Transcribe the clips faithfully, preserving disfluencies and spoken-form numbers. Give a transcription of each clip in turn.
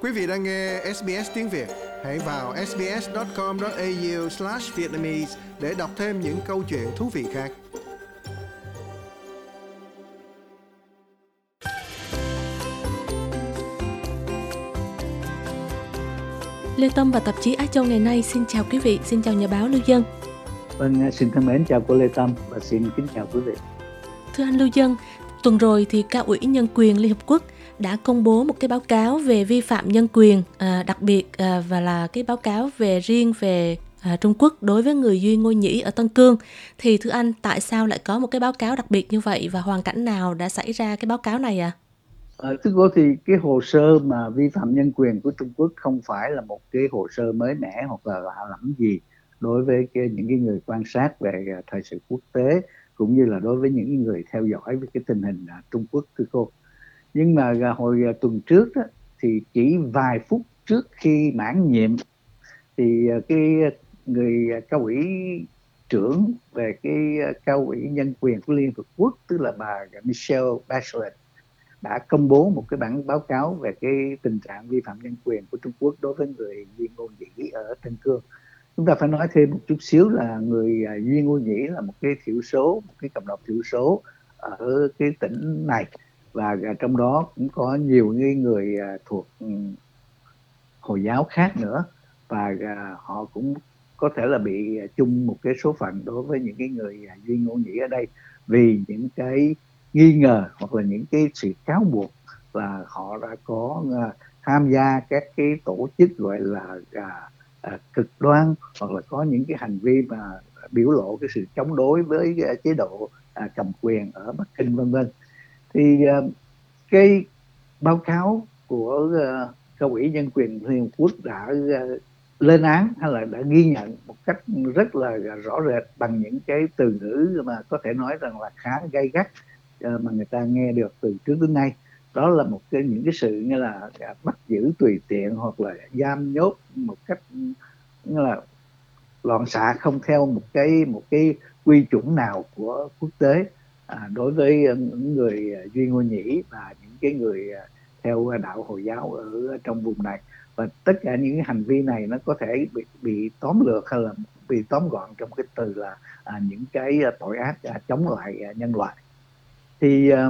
Quý vị đang nghe ét bê ét tiếng Việt. Hãy vào ét bê ét chấm com chấm a u slash vietnamese để đọc thêm những câu chuyện thú vị khác. Lê Tâm và tạp chí Á Châu ngày nay xin chào quý vị, xin chào nhà báo Lưu Dân. Vâng, xin thân mến chào cô Lê Tâm và xin kính chào quý vị. Thưa anh Lưu Dân, tuần rồi thì Cao ủy Nhân quyền Liên Hợp Quốc đã công bố một cái báo cáo về vi phạm nhân quyền, à, đặc biệt à, và là cái báo cáo về riêng về à, Trung Quốc đối với người Duy Ngô Nhĩ ở Tân Cương. Thì thưa anh, tại sao lại có một cái báo cáo đặc biệt như vậy và hoàn cảnh nào đã xảy ra cái báo cáo này ạ? À? À, thưa cô, thì cái hồ sơ mà vi phạm nhân quyền của Trung Quốc không phải là một cái hồ sơ mới mẻ hoặc là lạ lẫm gì đối với cái, những cái người quan sát về thời sự quốc tế cũng như là đối với những người theo dõi về cái tình hình uh, Trung Quốc, thưa cô. Nhưng mà uh, hồi uh, tuần trước đó, thì chỉ vài phút trước khi mãn nhiệm thì uh, cái người uh, cao ủy trưởng về cái uh, cao ủy nhân quyền của Liên Hợp Quốc, tức là bà Michelle Bachelet, đã công bố một cái bản báo cáo về cái tình trạng vi phạm nhân quyền của Trung Quốc đối với người Duy Ngô Nhĩ ở Tân Cương. Chúng ta phải nói thêm một chút xíu là người Duy Ngô Nhĩ là một cái thiểu số, một cái cộng đồng thiểu số ở cái tỉnh này, và trong đó cũng có nhiều người thuộc Hồi giáo khác nữa, và họ cũng có thể là bị chung một cái số phận đối với những cái người Duy Ngô Nhĩ ở đây, vì những cái nghi ngờ hoặc là những cái sự cáo buộc là họ đã có uh, tham gia các cái tổ chức gọi là uh, uh, cực đoan, hoặc là có những cái hành vi mà biểu lộ cái sự chống đối với uh, chế độ uh, cầm quyền ở Bắc Kinh, vân vân. Thì uh, cái báo cáo của uh, Cao ủy Nhân quyền Liên Hợp Quốc đã uh, lên án hay là đã ghi nhận một cách rất là rõ rệt bằng những cái từ ngữ mà có thể nói rằng là khá gay gắt mà người ta nghe được từ trước đến nay. Đó là một cái những cái sự như là bắt giữ tùy tiện hoặc là giam nhốt một cách như là loạn xạ, không theo một cái một cái quy chuẩn nào của quốc tế à, đối với những người Duy Ngô Nhĩ và những cái người theo đạo Hồi giáo ở trong vùng này. Và tất cả những cái hành vi này nó có thể bị, bị tóm lược hay là bị tóm gọn trong cái từ là à, những cái tội ác à, chống lại à, nhân loại. Thì uh,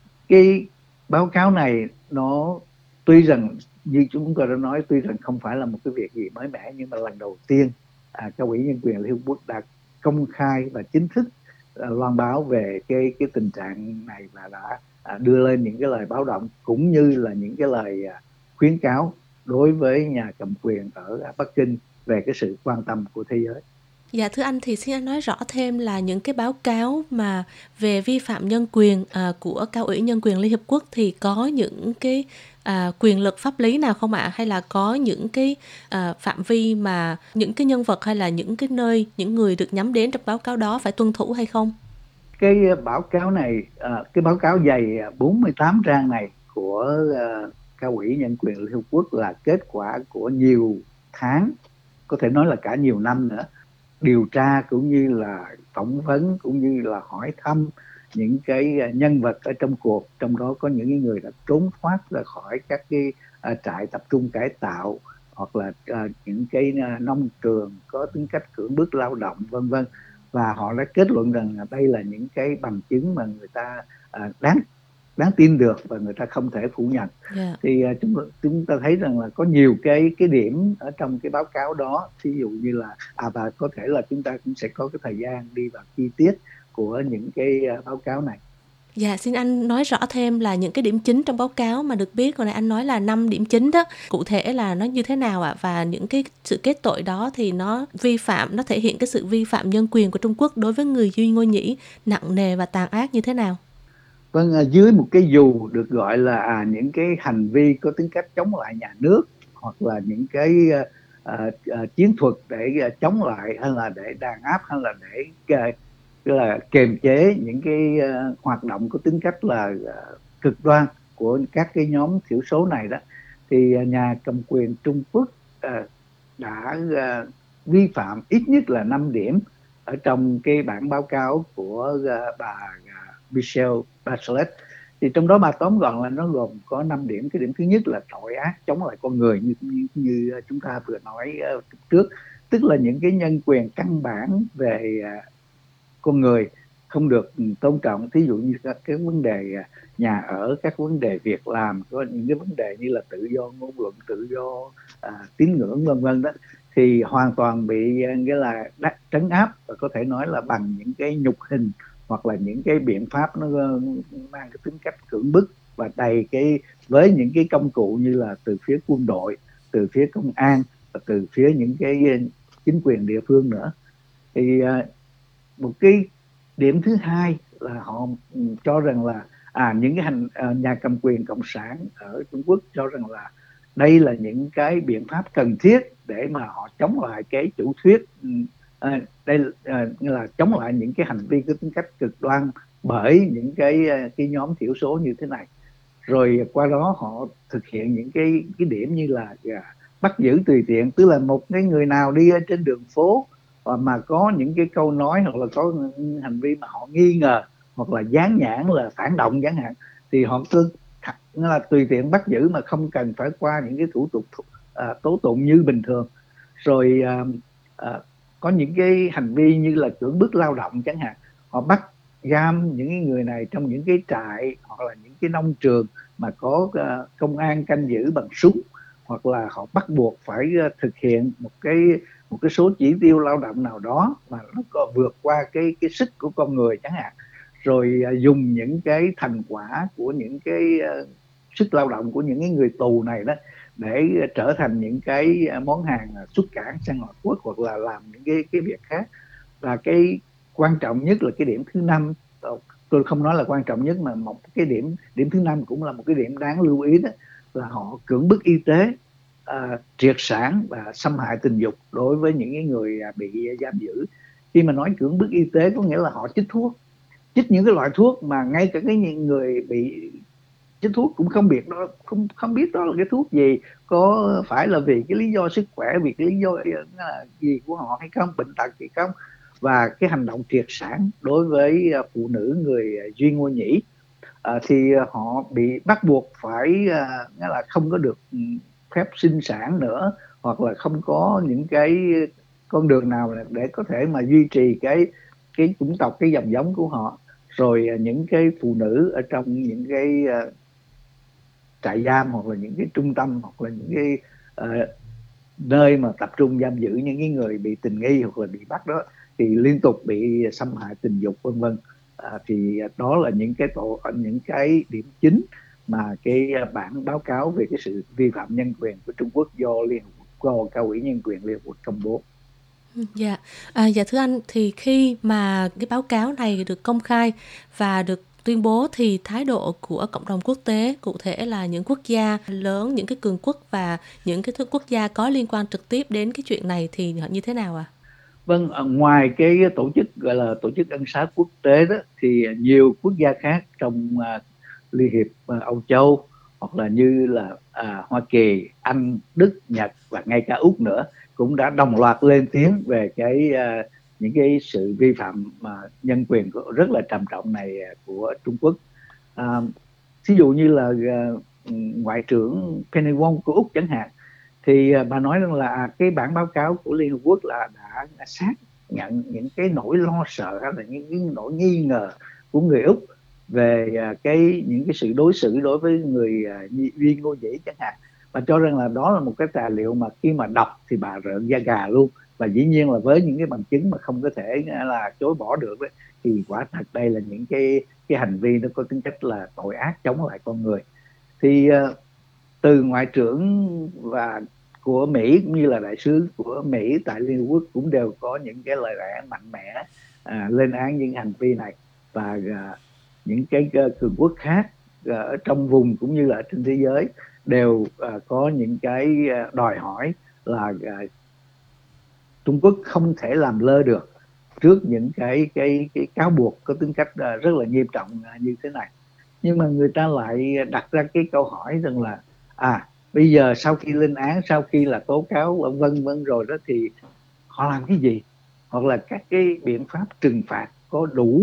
cái báo cáo này nó tuy rằng như chúng tôi đã nói, tuy rằng không phải là một cái việc gì mới mẻ, nhưng mà lần đầu tiên à, Cao ủy Nhân quyền Liên Hợp Quốc đã công khai và chính thức à, loan báo về cái cái tình trạng này, và đã à, đưa lên những cái lời báo động cũng như là những cái lời à, khuyến cáo đối với nhà cầm quyền ở Bắc Kinh về cái sự quan tâm của thế giới. Dạ thưa anh, thì xin anh nói rõ thêm là những cái báo cáo mà về vi phạm nhân quyền à, của Cao ủy Nhân quyền Liên Hợp Quốc thì có những cái à, quyền lực pháp lý nào không ạ? Hay là có những cái à, phạm vi mà những cái nhân vật hay là những cái nơi, những người được nhắm đến trong báo cáo đó phải tuân thủ hay không? Cái báo cáo này, à, cái báo cáo dày bốn mươi tám trang này của uh, Cao ủy Nhân quyền Liên Hợp Quốc là kết quả của nhiều tháng, có thể nói là cả nhiều năm nữa, điều tra cũng như là phỏng vấn cũng như là hỏi thăm những cái nhân vật ở trong cuộc, trong đó có những người đã trốn thoát ra khỏi các cái uh, trại tập trung cải tạo, hoặc là uh, những cái uh, nông trường có tính cách cưỡng bức lao động, vân vân. Và họ đã kết luận rằng là đây là những cái bằng chứng mà người ta uh, đáng đáng tin được và người ta không thể phủ nhận. Yeah. Thì uh, chúng chúng ta thấy rằng là có nhiều cái cái điểm ở trong cái báo cáo đó, ví dụ như là à và có thể là chúng ta cũng sẽ có cái thời gian đi vào chi tiết của những cái uh, báo cáo này. Dạ, xin anh nói rõ thêm là những cái điểm chính trong báo cáo mà được biết, hồi nãy anh nói là năm điểm chính đó, cụ thể là nó như thế nào ạ? Và những cái sự kết tội đó thì nó vi phạm, nó thể hiện cái sự vi phạm nhân quyền của Trung Quốc đối với người Duy Ngô Nhĩ nặng nề và tàn ác như thế nào? Vâng, dưới một cái dù được gọi là à, những cái hành vi có tính cách chống lại nhà nước, hoặc là những cái uh, uh, chiến thuật để uh, chống lại, hay là để đàn áp, hay là để uh, là kiềm chế những cái uh, hoạt động có tính cách là uh, cực đoan của các cái nhóm thiểu số này đó, thì uh, nhà cầm quyền Trung Quốc uh, đã uh, vi phạm ít nhất là năm điểm ở trong cái bản báo cáo của uh, bà uh, Michelle Bachelet. Thì trong đó bà tóm gọn là nó gồm có năm điểm. Cái điểm thứ nhất là tội ác chống lại con người, như, như, như chúng ta vừa nói uh, trước, tức là những cái nhân quyền căn bản về uh, con người không được tôn trọng. Thí dụ như các cái vấn đề nhà ở, các vấn đề việc làm, có những cái vấn đề như là tự do ngôn luận, tự do à, tín ngưỡng vân vân đó, thì hoàn toàn bị nghĩa là đắt, trấn áp, và có thể nói là bằng những cái nhục hình hoặc là những cái biện pháp nó mang cái tính cách cưỡng bức và đầy cái với những cái công cụ như là từ phía quân đội, từ phía công an và từ phía những cái chính quyền địa phương nữa. Thì một cái điểm thứ hai là họ cho rằng là à những cái hành à, nhà cầm quyền cộng sản ở Trung Quốc cho rằng là đây là những cái biện pháp cần thiết để mà họ chống lại cái chủ thuyết à, đây à, là chống lại những cái hành vi có tính cách cực đoan bởi những cái cái nhóm thiểu số như thế này. Rồi qua đó họ thực hiện những cái cái điểm như là à, bắt giữ tùy tiện, tức là một cái người nào đi ở trên đường phố mà có những cái câu nói hoặc là có hành vi mà họ nghi ngờ hoặc là dán nhãn là phản động chẳng hạn, thì họ cứ là tùy tiện bắt giữ mà không cần phải qua những cái thủ tục à, tố tụng như bình thường. Rồi à, à, có những cái hành vi như là cưỡng bức lao động chẳng hạn, họ bắt giam những người này trong những cái trại hoặc là những cái nông trường mà có uh, công an canh giữ bằng súng, hoặc là họ bắt buộc phải uh, thực hiện một cái một cái số chỉ tiêu lao động nào đó mà nó có vượt qua cái cái sức của con người chẳng hạn. Rồi uh, dùng những cái thành quả của những cái uh, sức lao động của những cái người tù này đó để uh, trở thành những cái uh, món hàng uh, xuất cảng sang ngoại quốc hoặc là làm những cái cái việc khác. Và cái quan trọng nhất là cái điểm thứ năm, tôi không nói là quan trọng nhất mà một cái điểm điểm thứ năm cũng là một cái điểm đáng lưu ý, đó là họ cưỡng bức y tế, à, triệt sản và xâm hại tình dục đối với những cái người bị giam giữ. Khi mà nói cưỡng bức y tế có nghĩa là họ chích thuốc, chích những cái loại thuốc mà ngay cả cái người bị chích thuốc cũng không biết đó không không biết đó là cái thuốc gì, có phải là vì cái lý do sức khỏe, vì cái lý do gì của họ hay không, bệnh tật gì không. Và cái hành động triệt sản đối với phụ nữ người duy ngô nhĩ, à, thì họ bị bắt buộc phải à, là không có được phép sinh sản nữa, hoặc là không có những cái con đường nào để có thể mà duy trì cái cái chủng tộc, cái dòng giống của họ. Rồi những cái phụ nữ ở trong những cái uh, trại giam hoặc là những cái trung tâm hoặc là những cái uh, nơi mà tập trung giam giữ những cái người bị tình nghi hoặc là bị bắt đó thì liên tục bị xâm hại tình dục vân vân. À, thì đó là những cái tổ những cái điểm chính mà cái bản báo cáo về cái sự vi phạm nhân quyền của Trung Quốc do Liên Hợp Quốc, do Cao ủy Nhân quyền Liên Hợp Quốc công bố. Dạ, à, dạ thưa anh, thì khi mà cái báo cáo này được công khai và được tuyên bố thì thái độ của cộng đồng quốc tế, cụ thể là những quốc gia lớn, những cái cường quốc và những cái quốc gia có liên quan trực tiếp đến cái chuyện này thì họ như thế nào ạ? À? Vâng, ngoài cái tổ chức gọi là tổ chức ân xá quốc tế đó, thì nhiều quốc gia khác trong uh, Liên hiệp uh, Âu Châu hoặc là như là uh, Hoa Kỳ, Anh, Đức, Nhật và ngay cả Úc nữa cũng đã đồng loạt lên tiếng về cái uh, những cái sự vi phạm mà uh, nhân quyền rất là trầm trọng này của Trung Quốc. Uh, ví dụ như là uh, Ngoại trưởng Penny Wong của Úc chẳng hạn, thì bà nói rằng là cái bản báo cáo của Liên Hợp Quốc là đã, đã xác nhận những cái nỗi lo sợ hay là những cái nỗi nghi ngờ của người Úc về cái những cái sự đối xử đối với người duy ngô nhĩ chẳng hạn, và cho rằng là đó là một cái tài liệu mà khi mà đọc thì bà rợn da gà luôn. Và dĩ nhiên là với những cái bằng chứng mà không có thể là chối bỏ được đấy, thì quả thật đây là những cái cái hành vi nó có tính chất là tội ác chống lại con người. Thì từ ngoại trưởng và của Mỹ cũng như là đại sứ của Mỹ tại Liên Hợp Quốc cũng đều có những cái lời lẽ mạnh mẽ à, lên án những hành vi này. Và à, những cái cường quốc khác à, ở trong vùng cũng như là trên thế giới đều à, có những cái đòi hỏi là à, Trung Quốc không thể làm lơ được trước những cái cái cái cáo buộc có tính cách à, rất là nghiêm trọng à, như thế này. Nhưng mà người ta lại đặt ra cái câu hỏi rằng là à bây giờ sau khi lên án, sau khi là tố cáo vân vân rồi đó, thì họ làm cái gì, hoặc là các cái biện pháp trừng phạt có đủ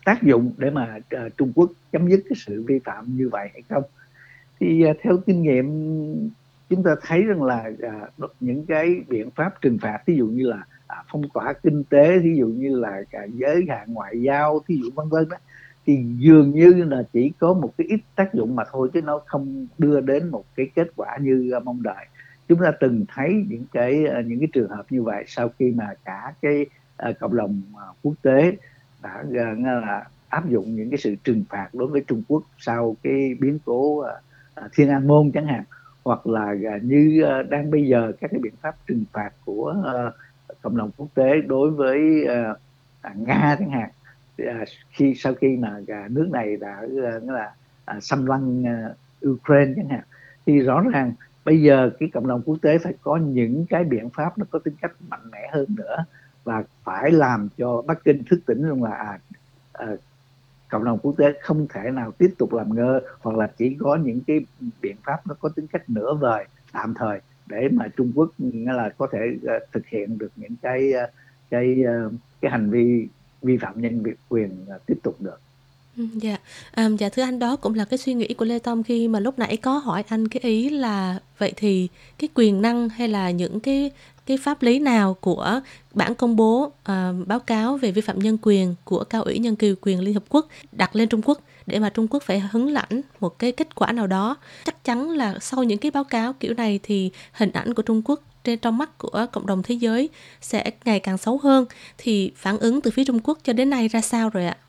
tác dụng để mà uh, Trung Quốc chấm dứt cái sự vi phạm như vậy hay không. Thì uh, theo kinh nghiệm chúng ta thấy rằng là uh, những cái biện pháp trừng phạt, ví dụ như là uh, phong tỏa kinh tế, ví dụ như là cả giới hạn ngoại giao, ví dụ vân vân đó, thì dường như là chỉ có một cái ít tác dụng mà thôi, chứ nó không đưa đến một cái kết quả như uh, mong đợi. Chúng ta từng thấy những cái uh, những cái trường hợp như vậy sau khi mà cả cái uh, cộng đồng uh, quốc tế đã uh, là áp dụng những cái sự trừng phạt đối với Trung Quốc sau cái biến cố uh, uh, Thiên An Môn chẳng hạn, hoặc là uh, như uh, đang bây giờ các cái biện pháp trừng phạt của uh, cộng đồng quốc tế đối với uh, uh, Nga chẳng hạn, uh, khi sau khi mà uh, nước này đã uh, là uh, xâm lăng uh, Ukraine chẳng hạn, thì rõ ràng bây giờ cái cộng đồng quốc tế phải có những cái biện pháp nó có tính cách mạnh mẽ hơn nữa, và phải làm cho Bắc Kinh thức tỉnh rằng là à, à, cộng đồng quốc tế không thể nào tiếp tục làm ngơ, hoặc là chỉ có những cái biện pháp nó có tính cách nửa vời, tạm thời, để mà Trung Quốc là có thể uh, thực hiện được những cái uh, cái uh, cái hành vi vi phạm nhân quyền uh, tiếp tục được. Dạ, à, dạ thưa anh, đó cũng là cái suy nghĩ của Lê Tông khi mà lúc nãy có hỏi anh cái ý là vậy thì cái quyền năng hay là những cái cái pháp lý nào của bản công bố à, báo cáo về vi phạm nhân quyền của Cao ủy Nhân quyền Liên Hợp Quốc đặt lên Trung Quốc để mà Trung Quốc phải hứng lãnh một cái kết quả nào đó. Chắc chắn là sau những cái báo cáo kiểu này thì hình ảnh của Trung Quốc trên trong mắt của cộng đồng thế giới sẽ ngày càng xấu hơn. Thì phản ứng từ phía Trung Quốc cho đến nay ra sao rồi ạ?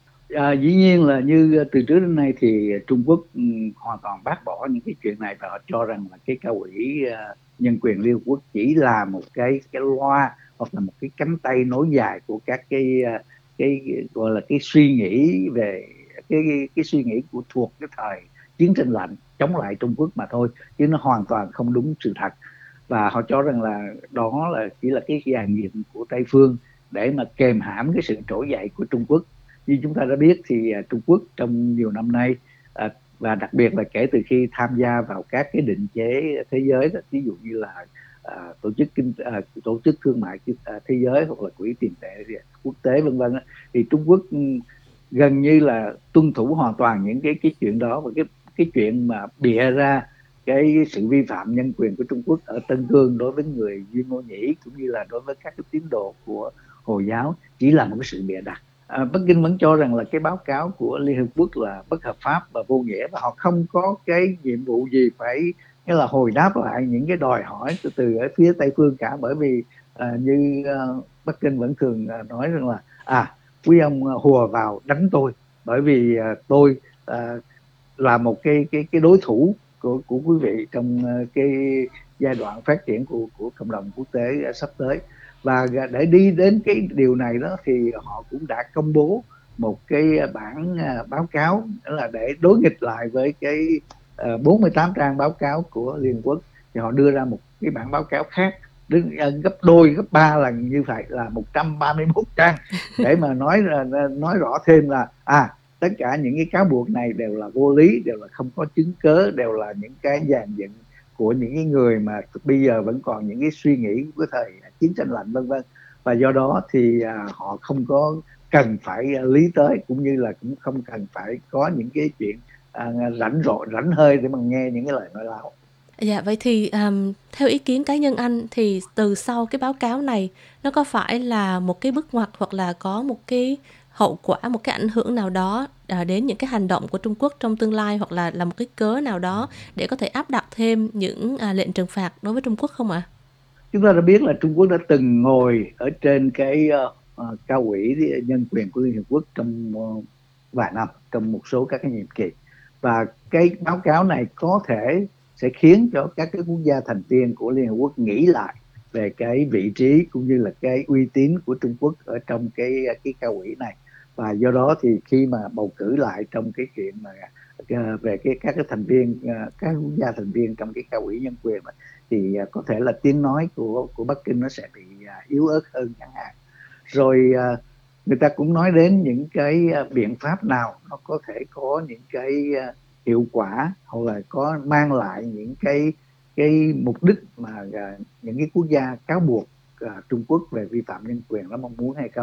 À, dĩ nhiên là như từ trước đến nay thì Trung Quốc um, hoàn toàn bác bỏ những cái chuyện này, và họ cho rằng là cái Cao ủy uh, Nhân quyền Liên Hợp Quốc chỉ là một cái cái loa, hoặc là một cái cánh tay nối dài của các cái uh, cái gọi là cái suy nghĩ về cái cái, cái suy nghĩ của thuộc cái thời chiến tranh lạnh chống lại Trung Quốc mà thôi, chứ nó hoàn toàn không đúng sự thật. Và họ cho rằng là đó là chỉ là cái dàn dựng của Tây phương để mà kềm hãm cái sự trỗi dậy của Trung Quốc. Như chúng ta đã biết thì uh, Trung Quốc trong nhiều năm nay uh, và đặc biệt là kể từ khi tham gia vào các cái định chế thế giới đó, ví dụ như là uh, tổ chức kinh uh, tổ chức thương mại uh, thế giới, hoặc là quỹ tiền tệ quốc tế vân vân, thì Trung Quốc um, gần như là tuân thủ hoàn toàn những cái cái chuyện đó. Và cái cái chuyện mà bịa ra cái sự vi phạm nhân quyền của Trung Quốc ở Tân Cương đối với người Duy Ngô Nhĩ, cũng như là đối với các cái tín đồ của Hồi giáo, chỉ là một cái sự bịa đặt. À, Bắc Kinh vẫn cho rằng là cái báo cáo của Liên Hợp Quốc là bất hợp pháp và vô nghĩa, và họ không có cái nhiệm vụ gì phải nghĩa là hồi đáp lại những cái đòi hỏi từ, từ ở phía Tây phương cả. Bởi vì à, như à, Bắc Kinh vẫn thường à, nói rằng là à quý ông hùa vào đánh tôi, bởi vì à, tôi à, là một cái cái cái đối thủ của của quý vị trong à, cái giai đoạn phát triển của của cộng đồng quốc tế à, sắp tới. Và để đi đến cái điều này đó thì họ cũng đã công bố một cái bản báo cáo, đó là để đối nghịch lại với cái bốn mươi tám trang báo cáo của Liên Hợp Quốc, thì họ đưa ra một cái bản báo cáo khác đứng gấp đôi gấp ba lần như vậy, là một trăm ba mươi mốt trang, để mà nói nói rõ thêm là à tất cả những cái cáo buộc này đều là vô lý, đều là không có chứng cớ, đều là những cái dàn dựng của những cái người mà bây giờ vẫn còn những cái suy nghĩ của thời chiến tranh lạnh vân vân. Và do đó thì à, họ không có cần phải lý tới, cũng như là cũng không cần phải có những cái chuyện à, rảnh rỗi rảnh hơi để mà nghe những cái lời nói láo. Dạ, vậy thì um, theo ý kiến cá nhân anh thì từ sau cái báo cáo này nó có phải là một cái bước ngoặt, hoặc là có một cái hậu quả, một cái ảnh hưởng nào đó à, đến những cái hành động của Trung Quốc trong tương lai, hoặc là là một cái cớ nào đó để có thể áp đặt thêm những à, lệnh trừng phạt đối với Trung Quốc không ạ? À? Chúng ta đã biết là Trung Quốc đã từng ngồi ở trên cái uh, cao ủy nhân quyền của Liên Hợp Quốc trong uh, vài năm, trong một số các cái nhiệm kỳ, và cái báo cáo này có thể sẽ khiến cho các cái quốc gia thành viên của Liên Hợp Quốc nghĩ lại về cái vị trí cũng như là cái uy tín của Trung Quốc ở trong cái cái cao ủy này. Và do đó thì khi mà bầu cử lại trong cái chuyện mà uh, về cái các cái thành viên uh, các quốc gia thành viên trong cái cao ủy nhân quyền này, thì uh, có thể là tiếng nói của của Bắc Kinh nó sẽ bị uh, yếu ớt hơn chẳng hạn. Rồi uh, người ta cũng nói đến những cái uh, biện pháp nào nó có thể có những cái uh, hiệu quả, hoặc là có mang lại những cái cái mục đích mà uh, những cái quốc gia cáo buộc uh, Trung Quốc về vi phạm nhân quyền nó mong muốn hay không.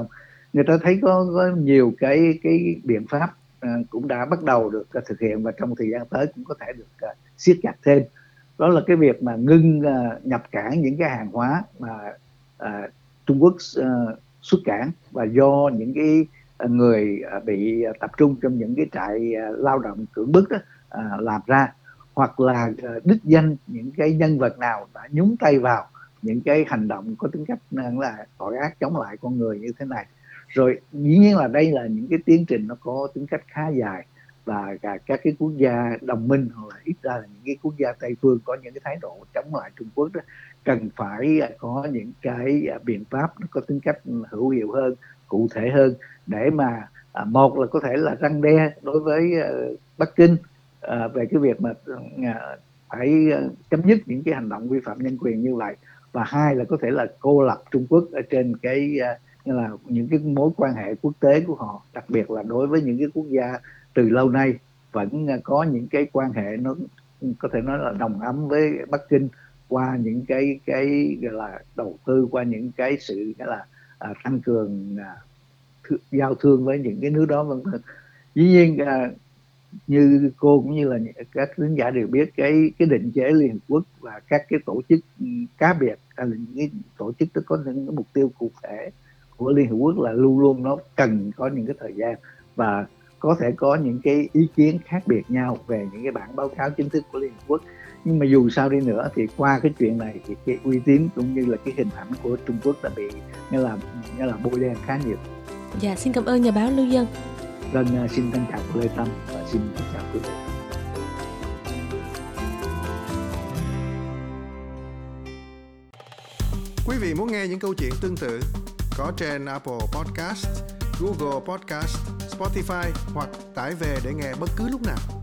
người ta thấy có, có nhiều cái cái biện pháp à, cũng đã bắt đầu được à, thực hiện, và trong thời gian tới cũng có thể được à, siết chặt thêm. Đó là cái việc mà ngưng à, nhập cảng những cái hàng hóa mà à, Trung Quốc à, xuất cảng, và do những cái à, người à, bị à, tập trung trong những cái trại à, lao động cưỡng bức đó, à, làm ra, hoặc là à, đích danh những cái nhân vật nào đã nhúng tay vào những cái hành động có tính cách là tội ác chống lại con người như thế này. Rồi dĩ nhiên là đây là những cái tiến trình nó có tính cách khá dài, và cả các cái quốc gia đồng minh, hoặc là ít ra là những cái quốc gia Tây phương có những cái thái độ chống lại Trung Quốc đó, cần phải có những cái biện pháp nó có tính cách hữu hiệu hơn, cụ thể hơn, để mà à, một là có thể là răn đe đối với uh, Bắc Kinh uh, về cái việc mà uh, phải uh, chấm dứt những cái hành động vi phạm nhân quyền như vậy, và hai là có thể là cô lập Trung Quốc ở trên cái uh, như là những cái mối quan hệ quốc tế của họ, đặc biệt là đối với những cái quốc gia từ lâu nay vẫn có những cái quan hệ nó có thể nói là đồng ấm với Bắc Kinh, qua những cái cái gọi là đầu tư, qua những cái sự gọi là à, tăng cường à, th- giao thương với những cái nước đó, vân vân. Dĩ nhiên à, như cô cũng như là các khán giả đều biết, cái cái định chế Liên Hợp Quốc và các cái tổ chức cá biệt, hay là những cái tổ chức đó có những cái mục tiêu cụ thể của Liên Hợp Quốc là luôn luôn nó cần có những cái thời gian, và có thể có những cái ý kiến khác biệt nhau về những cái bản báo cáo chính thức của Liên Hợp Quốc. Nhưng mà dù sao đi nữa thì qua cái chuyện này thì cái uy tín cũng như là cái hình ảnh của Trung Quốc đã bị như là như là bôi đen khá nhiều. Dạ, xin cảm ơn nhà báo Lưu Dân. Vâng, xin trân trọng Lê Tâm và xin chào quý vị. Quý vị muốn nghe những câu chuyện tương tự có trên Apple Podcast, Google Podcast, Spotify hoặc tải về để nghe bất cứ lúc nào.